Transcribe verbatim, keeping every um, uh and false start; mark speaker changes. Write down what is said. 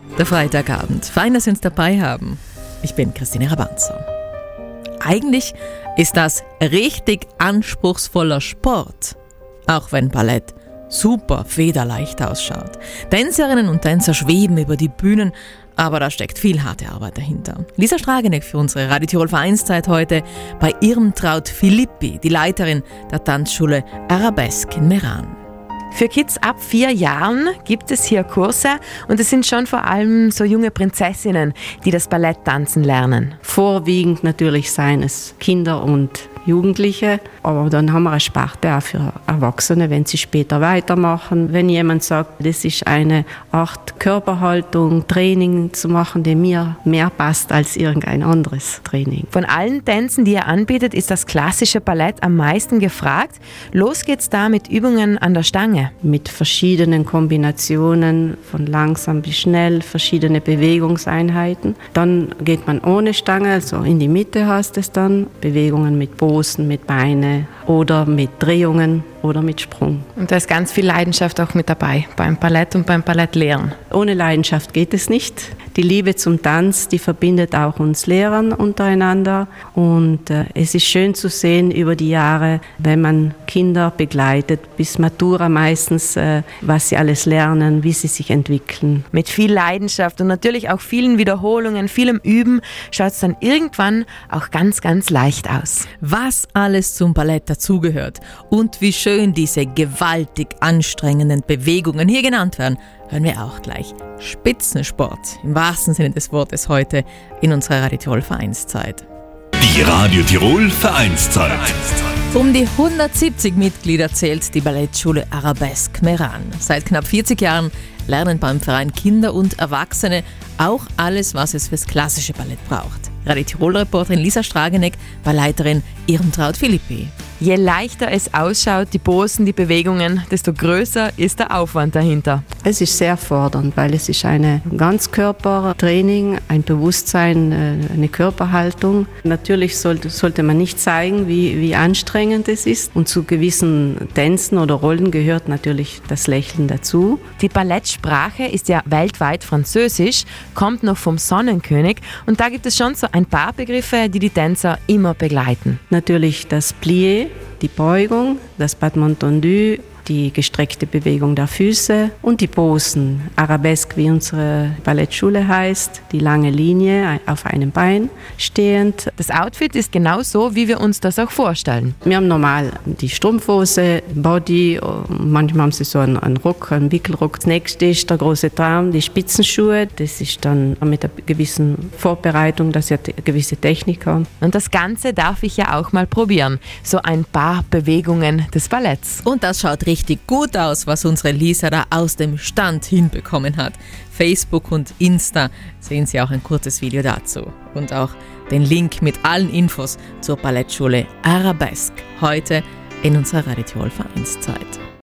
Speaker 1: Der Freitagabend. Fein, dass Sie uns dabei haben. Ich bin Christine Rabanzer. Eigentlich ist das richtig anspruchsvoller Sport, auch wenn Ballett super federleicht ausschaut. Tänzerinnen und Tänzer schweben über die Bühnen, aber da steckt viel harte Arbeit dahinter. Lisa Strageneck für unsere Radio Tirol Vereinszeit heute bei Irmtraut Filippi, die Leiterin der Tanzschule Arabesque in Meran.
Speaker 2: Für Kids ab vier Jahren gibt es hier Kurse und es sind schon vor allem so junge Prinzessinnen, die das Ballett tanzen lernen.
Speaker 3: Vorwiegend natürlich seien es Kinder und Jugendliche, aber dann haben wir eine Sparte auch für Erwachsene, wenn sie später weitermachen. Wenn jemand sagt, das ist eine Art Körperhaltung, Training zu machen, die mir mehr passt als irgendein anderes Training.
Speaker 2: Von allen Tänzen, die er anbietet, ist das klassische Ballett am meisten gefragt. Los geht's da mit Übungen an der Stange.
Speaker 3: Mit verschiedenen Kombinationen, von langsam bis schnell, verschiedene Bewegungseinheiten. Dann geht man ohne Stange, also in die Mitte heißt es dann, Bewegungen mit Boden, mit Beine oder mit Drehungen oder mit Sprung.
Speaker 2: Und da ist ganz viel Leidenschaft auch mit dabei, beim Ballett und beim Ballettlehren.
Speaker 3: Ohne Leidenschaft geht es nicht. Die Liebe zum Tanz, die verbindet auch uns Lehrern untereinander. Und äh, es ist schön zu sehen über die Jahre, wenn man Kinder begleitet, bis Matura meistens, äh, was sie alles lernen, wie sie sich entwickeln.
Speaker 2: Mit viel Leidenschaft und natürlich auch vielen Wiederholungen, vielem Üben, schaut es dann irgendwann auch ganz, ganz leicht aus.
Speaker 1: Was alles zum Ballett dazugehört und wie schön diese gewaltig anstrengenden Bewegungen hier genannt werden, hören wir auch gleich. Spitzensport im wahrsten Sinne des Wortes heute in unserer Radio Tirol Vereinszeit.
Speaker 4: Die Radio Tirol Vereinszeit.
Speaker 1: Um die hundertsiebzig Mitglieder zählt die Ballettschule Arabesque Meran. Seit knapp vierzig Jahren lernen beim Verein Kinder und Erwachsene auch alles, was es fürs klassische Ballett braucht. Radio Tirol-Reporterin Lisa Strageneck war Leiterin Irmtraut Filippi.
Speaker 2: Je leichter es ausschaut, die Posen, die Bewegungen, desto größer ist der Aufwand dahinter.
Speaker 3: Es ist sehr fordernd, weil es ist ein Ganzkörpertraining, ein Bewusstsein, eine Körperhaltung. Natürlich sollte, sollte man nicht zeigen, wie, wie anstrengend es ist. Und zu gewissen Tänzen oder Rollen gehört natürlich das Lächeln dazu.
Speaker 2: Die Ballettsprache ist ja weltweit Französisch, kommt noch vom Sonnenkönig. Und da gibt es schon so ein paar Begriffe, die die Tänzer immer begleiten.
Speaker 3: Natürlich das Plié, die Beugung, das Battement tendu, die gestreckte Bewegung der Füße und die Posen. Arabesque, wie unsere Ballettschule heißt, die lange Linie auf einem Bein stehend.
Speaker 2: Das Outfit ist genau so, wie wir uns das auch vorstellen.
Speaker 3: Wir haben normal die Strumpfhose, Body, manchmal haben sie so einen, einen Rock, einen Wickelrock. Das nächste ist der große Traum, die Spitzenschuhe. Das ist dann mit einer gewissen Vorbereitung, dass sie eine gewisse Technik haben.
Speaker 2: Und das Ganze darf ich ja auch mal probieren. So ein paar Bewegungen des Balletts.
Speaker 1: Und das schaut richtig Richtig gut aus, was unsere Lisa da aus dem Stand hinbekommen hat. Facebook und Insta sehen Sie auch ein kurzes Video dazu. Und auch den Link mit allen Infos zur Ballettschule Arabesque heute in unserer Radio Tirol Vereinszeit.